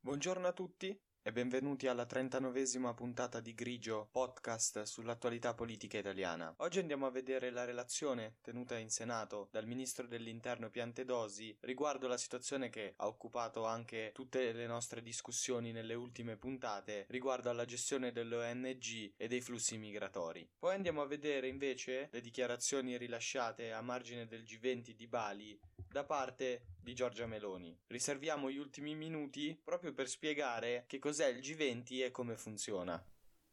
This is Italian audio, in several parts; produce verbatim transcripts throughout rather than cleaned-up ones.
Buongiorno a tutti e benvenuti alla trentanovesima puntata di Grigio, podcast sull'attualità politica italiana. Oggi andiamo a vedere la relazione tenuta in Senato dal ministro dell'Interno Piantedosi riguardo la situazione che ha occupato anche tutte le nostre discussioni nelle ultime puntate riguardo alla gestione delle O N G e dei flussi migratori. Poi andiamo a vedere invece le dichiarazioni rilasciate a margine del G venti di Bali da parte di Giorgia Meloni. Riserviamo gli ultimi minuti proprio per spiegare che cos'è il G venti e come funziona.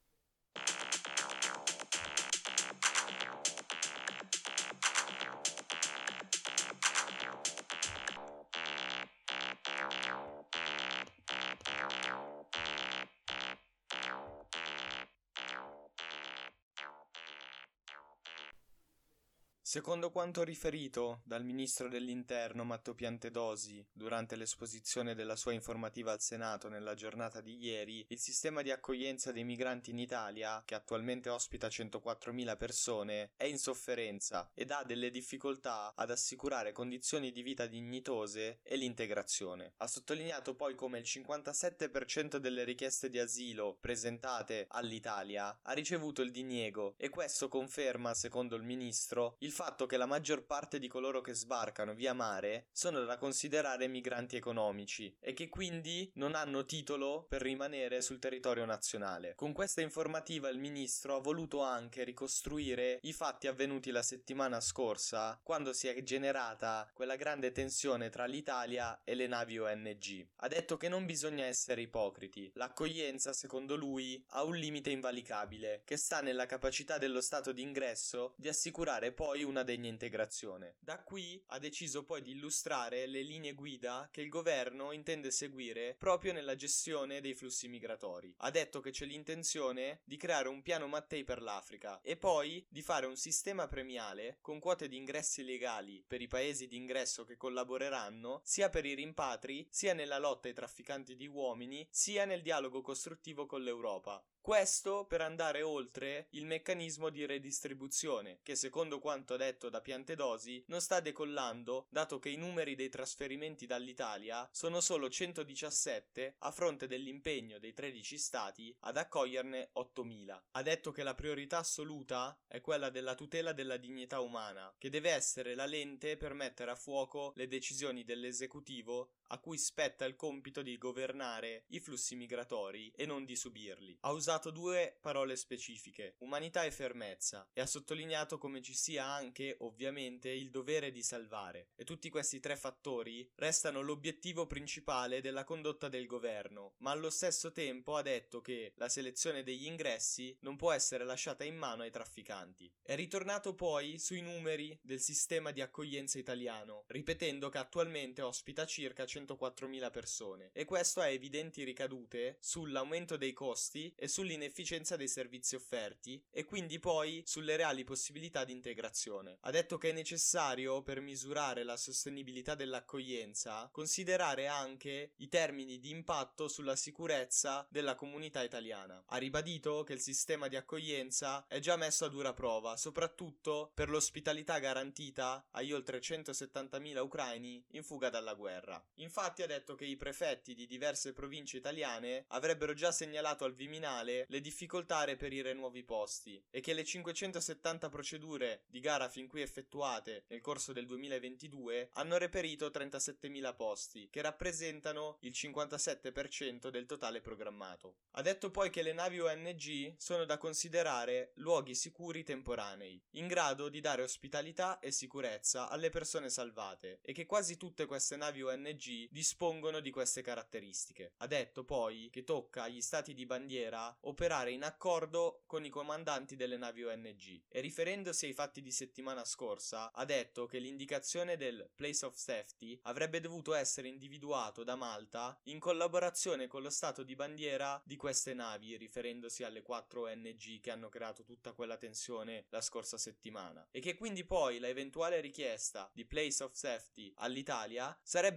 Secondo quanto riferito dal ministro dell'Interno Matteo Piantedosi durante l'esposizione della sua informativa al Senato nella giornata di ieri, il sistema di accoglienza dei migranti in Italia, che attualmente ospita centoquattromila persone, è in sofferenza ed ha delle difficoltà ad assicurare condizioni di vita dignitose e l'integrazione. Ha sottolineato poi come il cinquantasette per cento delle richieste di asilo presentate all'Italia ha ricevuto il diniego e questo conferma, secondo il ministro, il fatto che la maggior parte di coloro che sbarcano via mare sono da considerare migranti economici e che quindi non hanno titolo per rimanere sul territorio nazionale. Con questa informativa il ministro ha voluto anche ricostruire i fatti avvenuti la settimana scorsa, quando si è generata quella grande tensione tra l'Italia e le navi O N G. Ha detto che non bisogna essere ipocriti. L'accoglienza, secondo lui, ha un limite invalicabile, che sta nella capacità dello Stato d'ingresso di assicurare poi una degna integrazione. Da qui ha deciso poi di illustrare le linee guida che il governo intende seguire proprio nella gestione dei flussi migratori. Ha detto che c'è l'intenzione di creare un piano Mattei per l'Africa e poi di fare un sistema premiale con quote di ingressi legali per i paesi di ingresso che collaboreranno sia per i rimpatri, sia nella lotta ai trafficanti di uomini, sia nel dialogo costruttivo con l'Europa. Questo per andare oltre il meccanismo di redistribuzione, che secondo quanto detto da Piantedosi non sta decollando, dato che i numeri dei trasferimenti dall'Italia sono solo centodiciassette a fronte dell'impegno dei tredici stati ad accoglierne ottomila. Ha detto che la priorità assoluta è quella della tutela della dignità umana, che deve essere la lente per mettere a fuoco le decisioni dell'esecutivo a cui spetta il compito di governare i flussi migratori e non di subirli. Ha usato due parole specifiche, umanità e fermezza, e ha sottolineato come ci sia anche, ovviamente, il dovere di salvare. E tutti questi tre fattori restano l'obiettivo principale della condotta del governo, ma allo stesso tempo ha detto che la selezione degli ingressi non può essere lasciata in mano ai trafficanti. È ritornato poi sui numeri del sistema di accoglienza italiano, ripetendo che attualmente ospita circa centoquattromila persone e questo ha evidenti ricadute sull'aumento dei costi e sull'inefficienza dei servizi offerti e quindi poi sulle reali possibilità di integrazione. Ha detto che è necessario, per misurare la sostenibilità dell'accoglienza, considerare anche i termini di impatto sulla sicurezza della comunità italiana. Ha ribadito che il sistema di accoglienza è già messo a dura prova, soprattutto per l'ospitalità garantita agli oltre centosettantamila ucraini in fuga dalla guerra. Infatti ha detto che i prefetti di diverse province italiane avrebbero già segnalato al Viminale le difficoltà a reperire nuovi posti e che le cinquecentosettanta procedure di gara fin qui effettuate nel corso del duemilaventidue hanno reperito trentasettemila posti, che rappresentano il cinquantasette per cento del totale programmato. Ha detto poi che le navi O N G sono da considerare luoghi sicuri temporanei, in grado di dare ospitalità e sicurezza alle persone salvate e che quasi tutte queste navi O N G dispongono di queste caratteristiche. Ha detto poi che tocca agli stati di bandiera operare in accordo con i comandanti delle navi O N G e riferendosi ai fatti di settimana scorsa ha detto che l'indicazione del place of safety avrebbe dovuto essere individuato da Malta in collaborazione con lo stato di bandiera di queste navi, riferendosi alle quattro O N G che hanno creato tutta quella tensione la scorsa settimana, e che quindi poi la eventuale richiesta di place of safety all'Italia sarebbe dovuta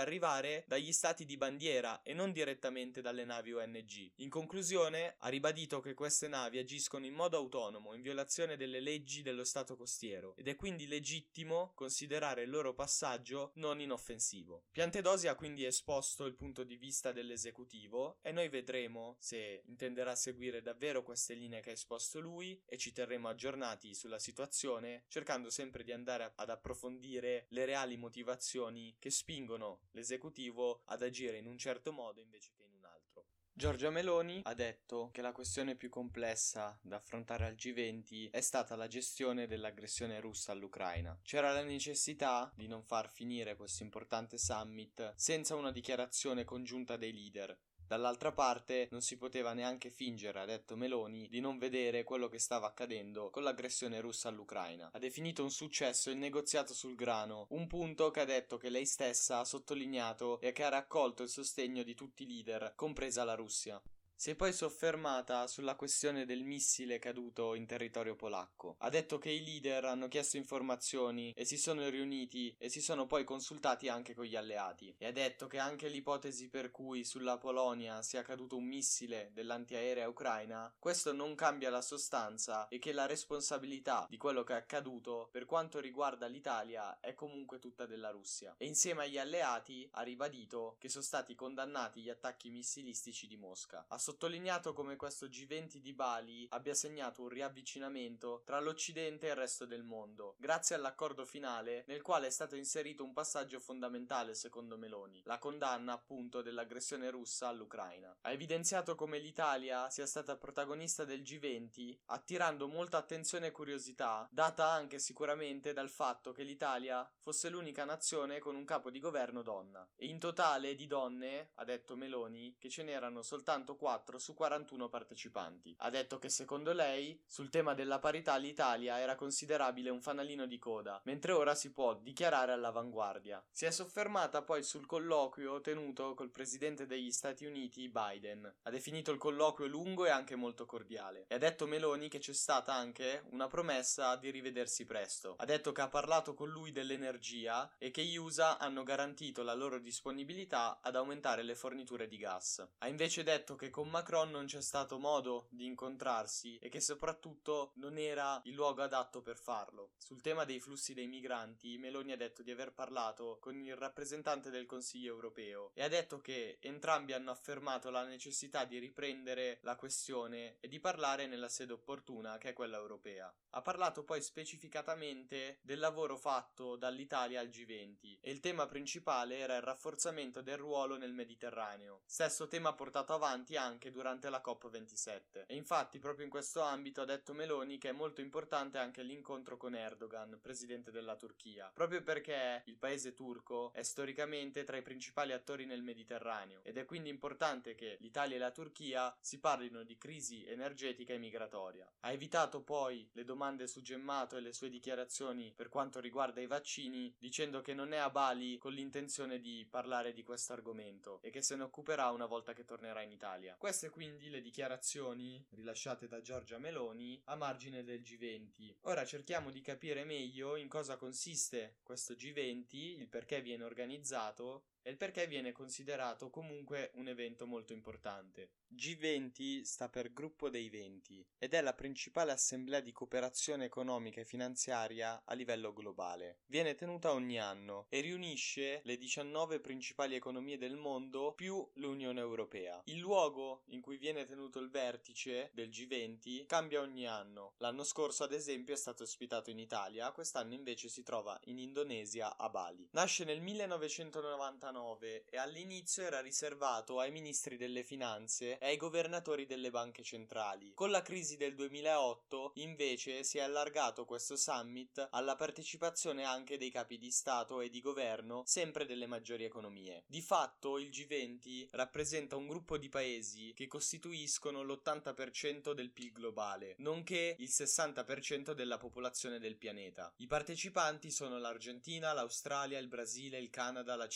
arrivare dagli stati di bandiera e non direttamente dalle navi O N G. In conclusione, ha ribadito che queste navi agiscono in modo autonomo, in violazione delle leggi dello stato costiero, ed è quindi legittimo considerare il loro passaggio non inoffensivo. Piantedosi ha quindi esposto il punto di vista dell'esecutivo e noi vedremo se intenderà seguire davvero queste linee che ha esposto lui e ci terremo aggiornati sulla situazione, cercando sempre di andare ad approfondire le reali motivazioni che spingono l'esecutivo ad agire in un certo modo invece che in un altro. Giorgia Meloni ha detto che la questione più complessa da affrontare al G venti è stata la gestione dell'aggressione russa all'Ucraina. C'era la necessità di non far finire questo importante summit senza una dichiarazione congiunta dei leader. Dall'altra parte non si poteva neanche fingere, ha detto Meloni, di non vedere quello che stava accadendo con l'aggressione russa all'Ucraina. Ha definito un successo il negoziato sul grano, un punto che ha detto che lei stessa ha sottolineato e che ha raccolto il sostegno di tutti i leader, compresa la Russia. Si è poi soffermata sulla questione del missile caduto in territorio polacco. Ha detto che i leader hanno chiesto informazioni e si sono riuniti e si sono poi consultati anche con gli alleati. E ha detto che anche l'ipotesi per cui sulla Polonia sia caduto un missile dell'antiaerea ucraina, questo non cambia la sostanza e che la responsabilità di quello che è accaduto per quanto riguarda l'Italia è comunque tutta della Russia. E insieme agli alleati ha ribadito che sono stati condannati gli attacchi missilistici di Mosca. Ha sottolineato come questo G venti di Bali abbia segnato un riavvicinamento tra l'Occidente e il resto del mondo, grazie all'accordo finale nel quale è stato inserito un passaggio fondamentale secondo Meloni, la condanna appunto dell'aggressione russa all'Ucraina. Ha evidenziato come l'Italia sia stata protagonista del G venti, attirando molta attenzione e curiosità, data anche sicuramente dal fatto che l'Italia fosse l'unica nazione con un capo di governo donna. E in totale di donne, ha detto Meloni, che ce n'erano soltanto quattro su quarantuno partecipanti. Ha detto che secondo lei sul tema della parità l'Italia era considerabile un fanalino di coda, mentre ora si può dichiarare all'avanguardia. Si è soffermata poi sul colloquio tenuto col presidente degli Stati Uniti Biden. Ha definito il colloquio lungo e anche molto cordiale. E ha detto Meloni che c'è stata anche una promessa di rivedersi presto. Ha detto che ha parlato con lui dell'energia e che gli U S A hanno garantito la loro disponibilità ad aumentare le forniture di gas. Ha invece detto che con Macron non c'è stato modo di incontrarsi e che soprattutto non era il luogo adatto per farlo. Sul tema dei flussi dei migranti, Meloni ha detto di aver parlato con il rappresentante del Consiglio europeo e ha detto che entrambi hanno affermato la necessità di riprendere la questione e di parlare nella sede opportuna, che è quella europea. Ha parlato poi specificatamente del lavoro fatto dall'Italia al G venti e il tema principale era il rafforzamento del ruolo nel Mediterraneo, stesso tema portato avanti anche durante la COP ventisette. E infatti proprio in questo ambito ha detto Meloni che è molto importante anche l'incontro con Erdogan, presidente della Turchia, proprio perché il paese turco è storicamente tra i principali attori nel Mediterraneo ed è quindi importante che l'Italia e la Turchia si parlino di crisi energetica e migratoria. Ha evitato poi le domande su Gemmato e le sue dichiarazioni per quanto riguarda i vaccini, dicendo che non è a Bali con l'intenzione di parlare di questo argomento e che se ne occuperà una volta che tornerà in Italia. Queste quindi le dichiarazioni rilasciate da Giorgia Meloni a margine del G venti. Ora cerchiamo di capire meglio in cosa consiste questo G venti, il perché viene organizzato e il perché viene considerato comunque un evento molto importante. G venti sta per Gruppo dei venti ed è la principale assemblea di cooperazione economica e finanziaria a livello globale. Viene tenuta ogni anno e riunisce le diciannove principali economie del mondo più l'Unione Europea. Il luogo in cui viene tenuto il vertice del G venti cambia ogni anno. L'anno scorso, ad esempio, è stato ospitato in Italia, quest'anno invece si trova in Indonesia a Bali. Nasce nel millenovecentonovantanove e all'inizio era riservato ai ministri delle finanze e ai governatori delle banche centrali. Con la crisi del duemilaotto invece si è allargato questo summit alla partecipazione anche dei capi di Stato e di governo, sempre delle maggiori economie. Di fatto il G venti rappresenta un gruppo di paesi che costituiscono l'ottanta per cento del P I L globale, nonché il sessanta per cento della popolazione del pianeta. I partecipanti sono l'Argentina, l'Australia, il Brasile, il Canada, la Cina, la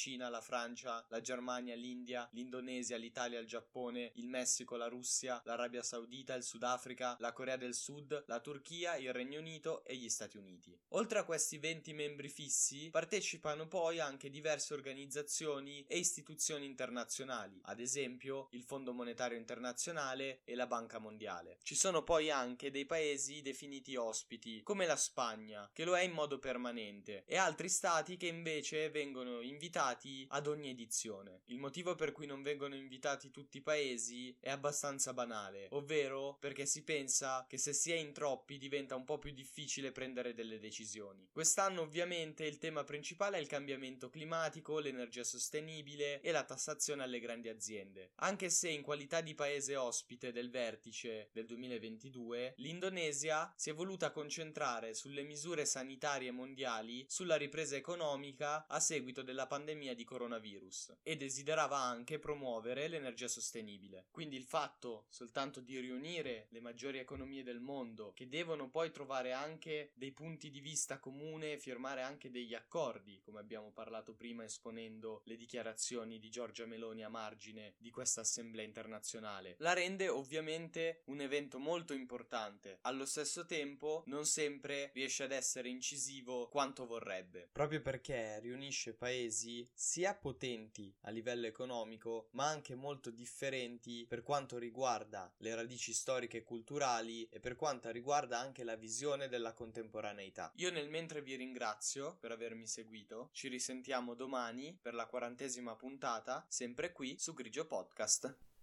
Francia, la Germania, l'India, l'Indonesia, l'Italia, il Giappone, il Messico, la Russia, l'Arabia Saudita, il Sudafrica, la Corea del Sud, la Turchia, il Regno Unito e gli Stati Uniti. Oltre a questi venti membri fissi, partecipano poi anche diverse organizzazioni e istituzioni internazionali, ad esempio il Fondo Monetario Internazionale e la Banca Mondiale. Ci sono poi anche dei paesi definiti ospiti, come la Spagna, che lo è in modo permanente, e altri stati che invece vengono invitati ad ogni edizione. Il motivo per cui non vengono invitati tutti i paesi è abbastanza banale, ovvero perché si pensa che se si è in troppi diventa un po' più difficile prendere delle decisioni. Quest'anno ovviamente il tema principale è il cambiamento climatico, l'energia sostenibile e la tassazione alle grandi aziende. Anche se in qualità di paese ospite del vertice del duemilaventidue, l'Indonesia si è voluta concentrare sulle misure sanitarie mondiali, sulla ripresa economica a seguito della pandemia di coronavirus e desiderava anche promuovere l'energia sostenibile. Quindi il fatto soltanto di riunire le maggiori economie del mondo, che devono poi trovare anche dei punti di vista comune e firmare anche degli accordi, come abbiamo parlato prima esponendo le dichiarazioni di Giorgia Meloni a margine di questa assemblea internazionale, la rende ovviamente un evento molto importante. Allo stesso tempo non sempre riesce ad essere incisivo quanto vorrebbe, proprio perché riunisce paesi sia potenti a livello economico ma anche molto differenti per quanto riguarda le radici storiche e culturali e per quanto riguarda anche la visione della contemporaneità. Io nel mentre vi ringrazio per avermi seguito, ci risentiamo domani per la quarantesima puntata, sempre qui su Grigio Podcast.